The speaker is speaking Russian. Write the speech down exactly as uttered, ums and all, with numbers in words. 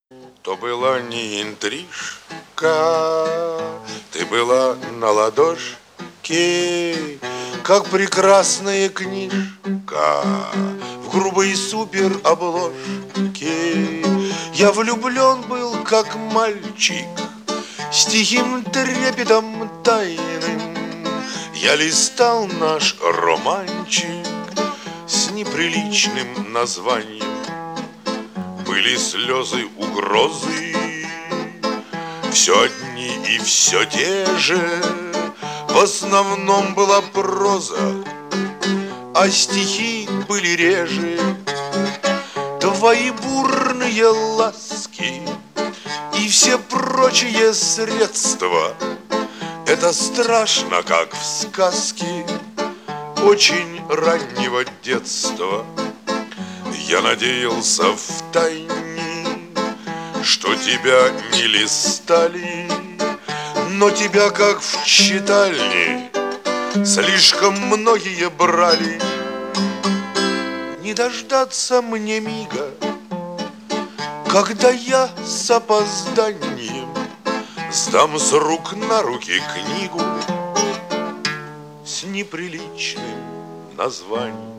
То была не интрижка, ты была на ладошке, как прекрасная книжка в грубой супер обложке. Я влюблен был, как мальчик, с тихим трепетом тайным. Я листал наш романчик с неприличным названием. Были слезы, угрозы, все одни и все те же. В основном была проза, а стихи были реже. Твои бурные ласки и все прочие средства — это страшно, как в сказке очень раннего детства. Я надеялся втайне, что тебя не листали, но тебя, как в читальне, слишком многие брали. Не дождаться мне мига, когда я с опозданием сдам с рук на руки книгу с неприличным названием.